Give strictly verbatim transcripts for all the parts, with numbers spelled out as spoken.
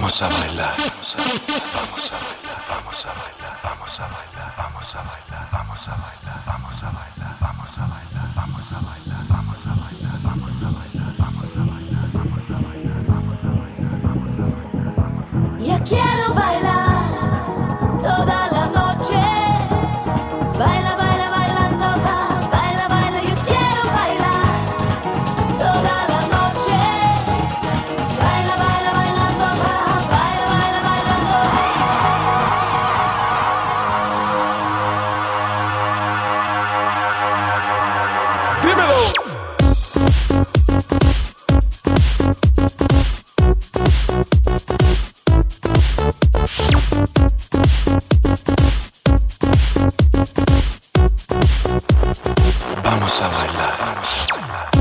Vamos a bailar, vamos a bailar, vamos a bailar, vamos a bailar, vamos a bailar, vamos a bailar, vamos a bailar, vamos a bailar, vamos a bailar, vamos a bailar, vamos a bailar, vamos a bailar, vamos a bailar, vamos a bailar, vamos a bailar, vamos a bailar, vamos a bailar. Yo quiero bailar toda la noche. Baila, baila, bailando, pa, baila, baila. Yo quiero bailar toda la noche. Baila, baila, bailando, pa, baila, baila, bailando. ¡Dímelo! Vamos a bailar, vamos a bailar.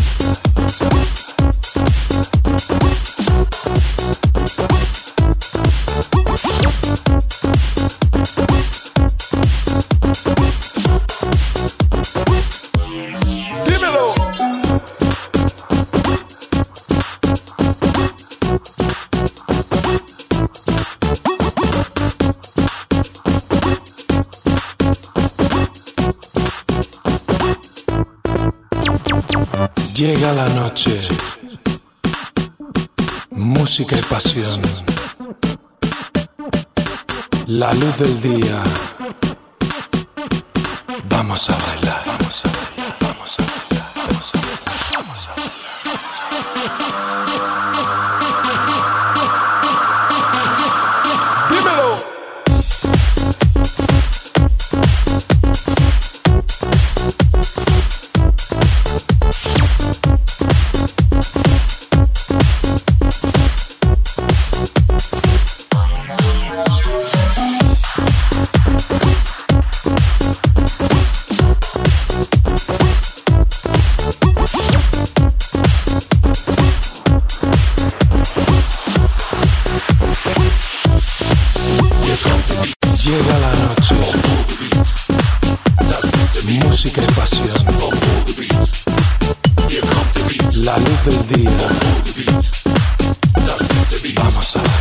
¡Dímelo! Llega la noche, música y pasión, la luz del día. Vamos a bailar, vamos a bailar, vamos a bailar, vamos a bailar, vamos a bailar. ¡Dímelo! Llega la noche, música y pasión, la luz del día. Vamos a